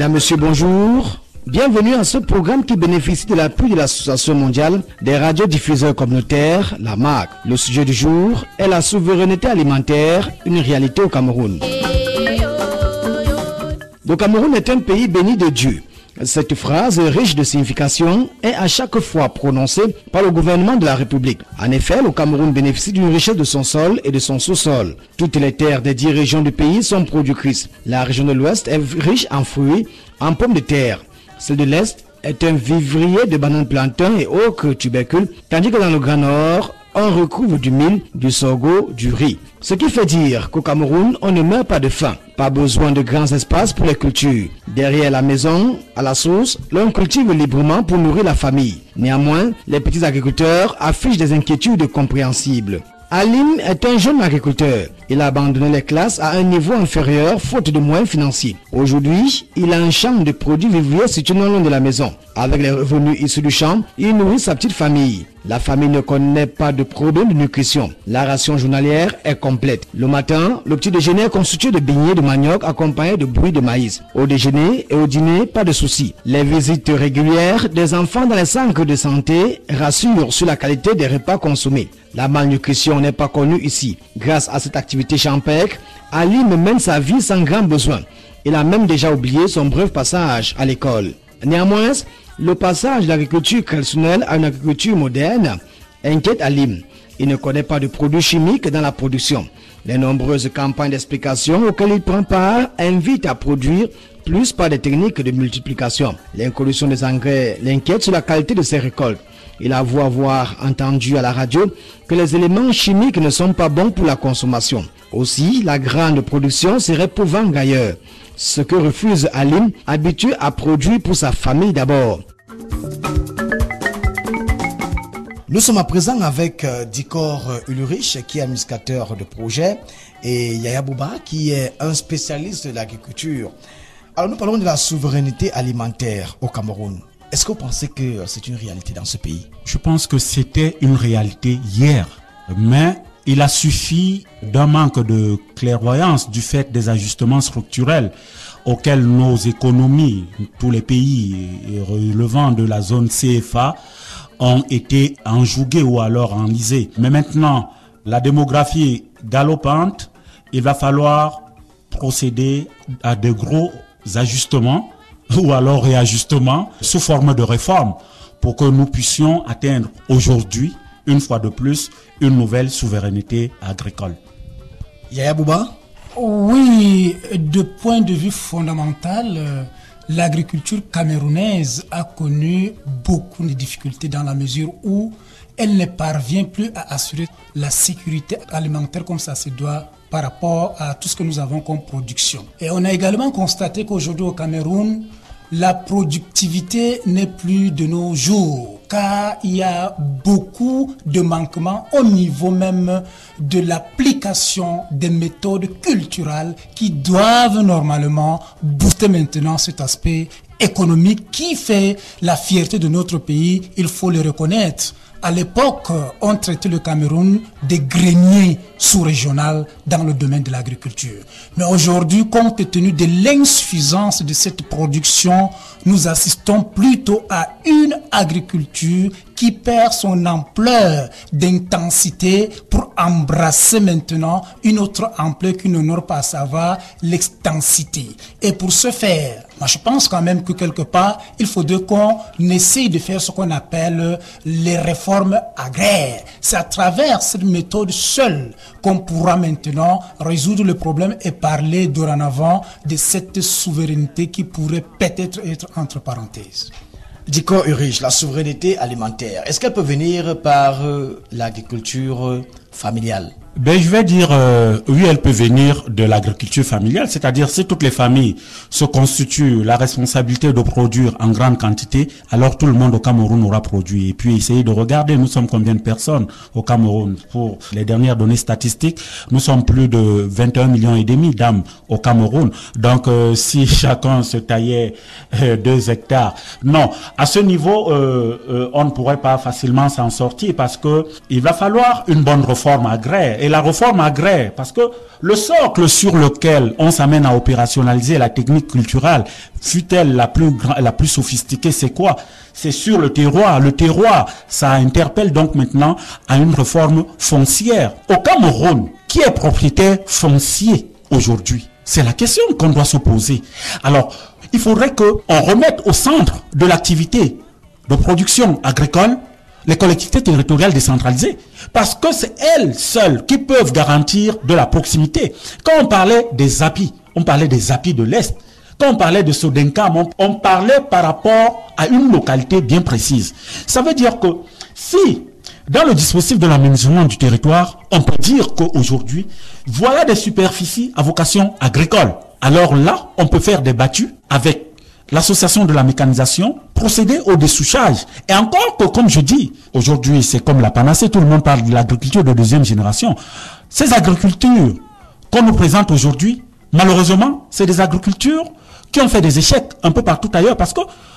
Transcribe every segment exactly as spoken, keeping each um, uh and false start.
Mesdames, Messieurs, bonjour. Bienvenue à ce programme qui bénéficie de l'appui de l'Association mondiale des radiodiffuseurs communautaires, la M A C. Le sujet du jour est la souveraineté alimentaire, une réalité au Cameroun. Le Cameroun est un pays béni de Dieu. Cette phrase riche de signification est à chaque fois prononcée par le gouvernement de la République. En effet, le Cameroun bénéficie d'une richesse de son sol et de son sous-sol. Toutes les terres des dix régions du pays sont productrices. La région de l'Ouest est riche en fruits, en pommes de terre. Celle de l'Est est un vivrier de bananes plantains et autres tubercules, tandis que dans le Grand Nord, on recouvre du mil, du sorgho, du riz. Ce qui fait dire qu'au Cameroun, on ne meurt pas de faim. Pas besoin de grands espaces pour les cultures. Derrière la maison, à la source, l'on cultive librement pour nourrir la famille. Néanmoins, les petits agriculteurs affichent des inquiétudes compréhensibles. Alim est un jeune agriculteur. Il a abandonné les classes à un niveau inférieur faute de moyens financiers. Aujourd'hui, il a un champ de produits vivriers situé non loin de la maison. Avec les revenus issus du champ, il nourrit sa petite famille. La famille ne connaît pas de problème de nutrition. La ration journalière est complète. Le matin, le petit déjeuner est constitué de beignets de manioc accompagnés de bouillie de maïs. Au déjeuner et au dîner, pas de soucis. Les visites régulières des enfants dans les centres de santé rassurent sur la qualité des repas consommés. La malnutrition n'est pas connue ici. Grâce à cette activité champêtre, Alim mène sa vie sans grand besoin. Il a même déjà oublié son bref passage à l'école. Néanmoins, le passage de l'agriculture traditionnelle à une agriculture moderne inquiète Alim. Il ne connaît pas de produits chimiques dans la production. Les nombreuses campagnes d'explication auxquelles il prend part invitent à produire plus par des techniques de multiplication. L'introduction des engrais l'inquiète sur la qualité de ses récoltes. Il avoue avoir entendu à la radio que les éléments chimiques ne sont pas bons pour la consommation. Aussi, la grande production serait pour vendre ailleurs. Ce que refuse Alim, habitué à produire pour sa famille d'abord. Nous sommes à présent avec euh, Dikor Ulrich, qui est administrateur de projet, et Yaya Bouba, qui est un spécialiste de l'agriculture. Alors nous parlons de la souveraineté alimentaire au Cameroun. Est-ce que vous pensez que c'est une réalité dans ce pays? Je pense que c'était une réalité hier, mais il a suffi d'un manque de clairvoyance du fait des ajustements structurels auxquels nos économies, tous les pays relevant de la zone C F A, ont été enjougués ou alors enlisés. Mais maintenant, la démographie galopante, il va falloir procéder à de gros ajustements ou alors réajustements sous forme de réformes pour que nous puissions atteindre aujourd'hui, une fois de plus, une nouvelle souveraineté agricole. Yaya Bouba? Oui, de point de vue fondamental, euh, l'agriculture camerounaise a connu beaucoup de difficultés dans la mesure où elle ne parvient plus à assurer la sécurité alimentaire comme ça se doit par rapport à tout ce que nous avons comme production. Et on a également constaté qu'aujourd'hui au Cameroun, la productivité n'est plus de nos jours, car il y a beaucoup de manquements au niveau même de l'application des méthodes culturelles qui doivent normalement booster maintenant cet aspect économique qui fait la fierté de notre pays, il faut le reconnaître. À l'époque, on traitait le Cameroun des greniers sous-régional dans le domaine de l'agriculture. Mais aujourd'hui, compte tenu de l'insuffisance de cette production, nous assistons plutôt à une agriculture qui perd son ampleur d'intensité pour embrasser maintenant une autre ampleur qui n'honore pas, à savoir l'extensité. Et pour ce faire, moi je pense quand même que quelque part, il faudrait qu'on essaye de faire ce qu'on appelle les réformes agraires. C'est à travers cette méthode seule qu'on pourra maintenant résoudre le problème et parler dorénavant de cette souveraineté qui pourrait peut-être être entre parenthèses. Dikor Ulrich, la souveraineté alimentaire, est-ce qu'elle peut venir par euh, l'agriculture euh, familiale? Ben, je vais dire, euh, oui, elle peut venir de l'agriculture familiale, c'est-à-dire si toutes les familles se constituent la responsabilité de produire en grande quantité, alors tout le monde au Cameroun aura produit. Et puis, essayez de regarder, nous sommes combien de personnes au Cameroun? Pour les dernières données statistiques, nous sommes plus de vingt et un millions et demi d'âmes au Cameroun. Donc, euh, si chacun se taillait euh, deux hectares, non, à ce niveau, euh, euh, on ne pourrait pas facilement s'en sortir parce que il va falloir une bonne réforme agraire. et la réforme agraire, parce que le socle sur lequel on s'amène à opérationnaliser la technique culturelle, fut-elle la plus la plus sophistiquée, c'est quoi? C'est sur le terroir. Le terroir, ça interpelle donc maintenant à une réforme foncière. Au Cameroun, qui est propriétaire foncier aujourd'hui? C'est la question qu'on doit se poser. Alors, il faudrait qu'on remette au centre de l'activité de production agricole les collectivités territoriales décentralisées, parce que c'est elles seules qui peuvent garantir de la proximité. Quand on parlait des A P I, on parlait des A P I de l'Est. Quand on parlait de Sodenkam, on, on parlait par rapport à une localité bien précise. Ça veut dire que si, dans le dispositif de l'aménagement du territoire, on peut dire qu'aujourd'hui, voilà des superficies à vocation agricole. Alors là, on peut faire des battues avec l'association de la mécanisation, procéder au dessouchage. Et encore que, comme je dis, aujourd'hui, c'est comme la panacée, tout le monde parle de l'agriculture de deuxième génération. Ces agricultures qu'on nous présente aujourd'hui, malheureusement, c'est des agricultures qui ont fait des échecs un peu partout ailleurs, parce que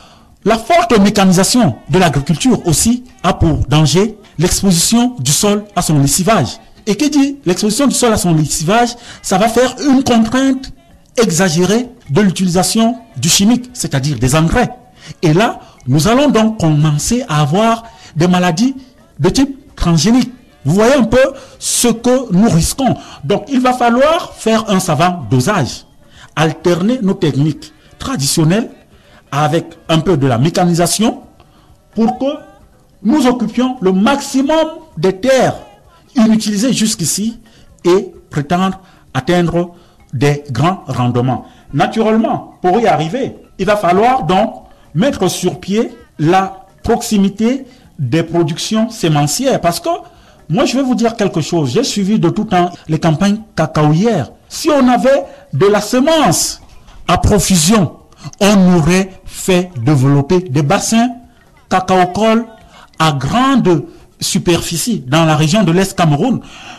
la forte mécanisation de l'agriculture aussi a pour danger l'exposition du sol à son lessivage. Et qui dit l'exposition du sol à son lessivage, ça va faire une contrainte exagérée de l'utilisation du chimique, c'est-à-dire des engrais. Et là, nous allons donc commencer à avoir des maladies de type transgénique. Vous voyez un peu ce que nous risquons. Donc, il va falloir faire un savant dosage, alterner nos techniques traditionnelles avec un peu de la mécanisation pour que nous occupions le maximum des terres inutilisées jusqu'ici et prétendre atteindre des grands rendements. Naturellement, pour y arriver, il va falloir donc mettre sur pied la proximité des productions sémencières. Parce que, moi je vais vous dire quelque chose, j'ai suivi de tout temps les campagnes cacaoyères. Si on avait de la semence à profusion, on aurait fait développer des bassins cacaocoles à grande superficie dans la région de l'Est Cameroun.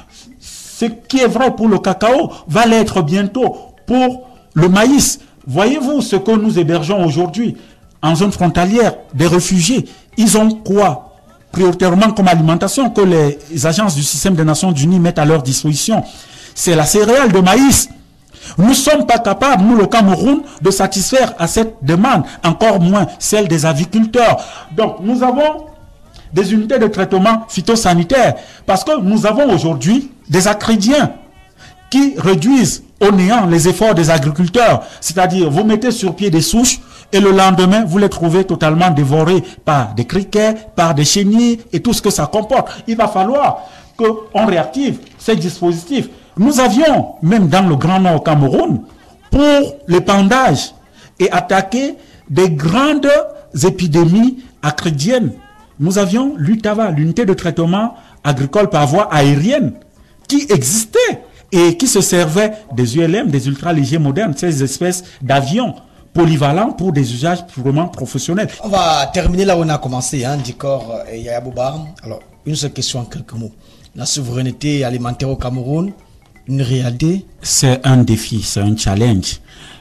Ce qui est vrai pour le cacao va l'être bientôt pour le maïs. Voyez-vous ce que nous hébergeons aujourd'hui en zone frontalière, des réfugiés. Ils ont quoi prioritairement comme alimentation que les agences du système des Nations Unies mettent à leur disposition? C'est la céréale de maïs. Nous ne sommes pas capables, nous le Cameroun, de satisfaire à cette demande, encore moins celle des aviculteurs. Donc nous avons des unités de traitement phytosanitaire, parce que nous avons aujourd'hui des acridiens qui réduisent au néant les efforts des agriculteurs. C'est-à-dire, vous mettez sur pied des souches et le lendemain, vous les trouvez totalement dévorés par des criquets, par des chenilles et tout ce que ça comporte. Il va falloir qu'on réactive ces dispositifs. Nous avions, même dans le Grand Nord Cameroun, pour l'épandage et attaquer des grandes épidémies acridiennes, nous avions l'U T A V A, l'unité de traitement agricole par voie aérienne, qui existait et qui se servait des U L M, des ultra-légers modernes, ces espèces d'avions polyvalents pour des usages purement professionnels. On va terminer là où on a commencé, hein, Dikor et Yaya Bouba. Alors, une seule question en quelques mots. La souveraineté alimentaire au Cameroun, une réalité? C'est un défi, c'est un challenge.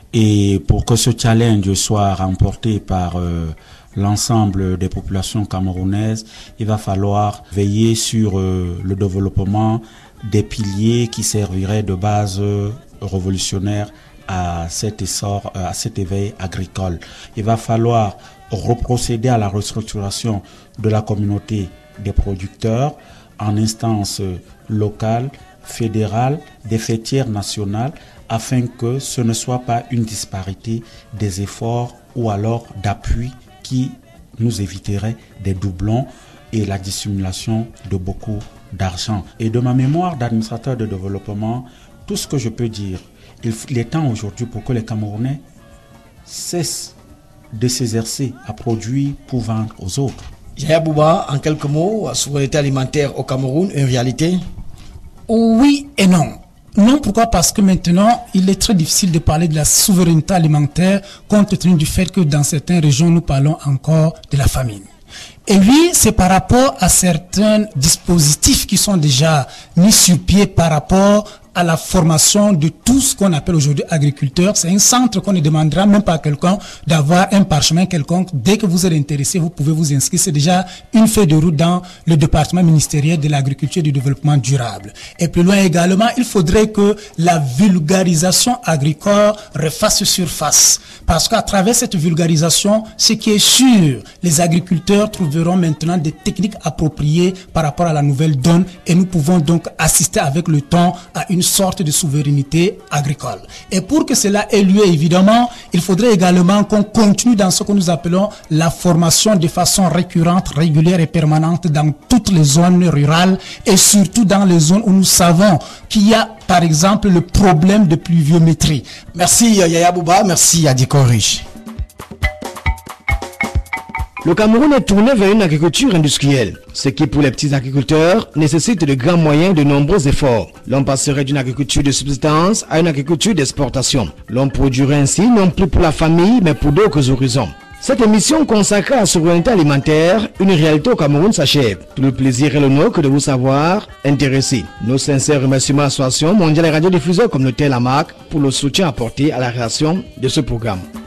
Et pour que ce challenge soit remporté par euh, l'ensemble des populations camerounaises, il va falloir veiller sur euh, le développement des piliers qui serviraient de base euh, révolutionnaire à cet essor, euh, à cet éveil agricole. Il va falloir reprocéder à la restructuration de la communauté des producteurs en instance euh, locale, fédérale, des fêtières nationales, afin que ce ne soit pas une disparité des efforts ou alors d'appui qui nous éviterait des doublons et la dissimulation de beaucoup d'argent. Et de ma mémoire d'administrateur de développement, tout ce que je peux dire, il est temps aujourd'hui pour que les Camerounais cessent de s'exercer à produire pour vendre aux autres. Yaya Bouba, en quelques mots, souveraineté alimentaire au Cameroun, une réalité? Oui et non. Non, pourquoi? Parce que maintenant, il est très difficile de parler de la souveraineté alimentaire compte tenu du fait que dans certaines régions, nous parlons encore de la famine. Et oui, c'est par rapport à certains dispositifs qui sont déjà mis sur pied par rapport à la formation de tout ce qu'on appelle aujourd'hui agriculteurs. C'est un centre qu'on ne demandera même pas à quelqu'un d'avoir un parchemin quelconque. Dès que vous êtes intéressé, vous pouvez vous inscrire. C'est déjà une feuille de route dans le département ministériel de l'agriculture et du développement durable. Et plus loin également, il faudrait que la vulgarisation agricole refasse surface. Parce qu'à travers cette vulgarisation, ce qui est sûr, les agriculteurs trouveront maintenant des techniques appropriées par rapport à la nouvelle donne et nous pouvons donc assister avec le temps à une sorte de souveraineté agricole. Et pour que cela ait lieu, évidemment, il faudrait également qu'on continue dans ce que nous appelons la formation de façon récurrente, régulière et permanente dans toutes les zones rurales et surtout dans les zones où nous savons qu'il y a, par exemple, le problème de pluviométrie. Merci Yaya Bouba, merci Adiko Rich. Le Cameroun est tourné vers une agriculture industrielle, ce qui pour les petits agriculteurs nécessite de grands moyens et de nombreux efforts. L'on passerait d'une agriculture de subsistance à une agriculture d'exportation. L'on produirait ainsi non plus pour la famille mais pour d'autres horizons. Cette émission consacrée à la souveraineté alimentaire, une réalité au Cameroun s'achève. Tout le plaisir et l'honneur que de vous savoir intéressé. Nos sincères remerciements à l'Association mondiale des radiodiffuseurs communautaires, la M A C, pour le soutien apporté à la création de ce programme.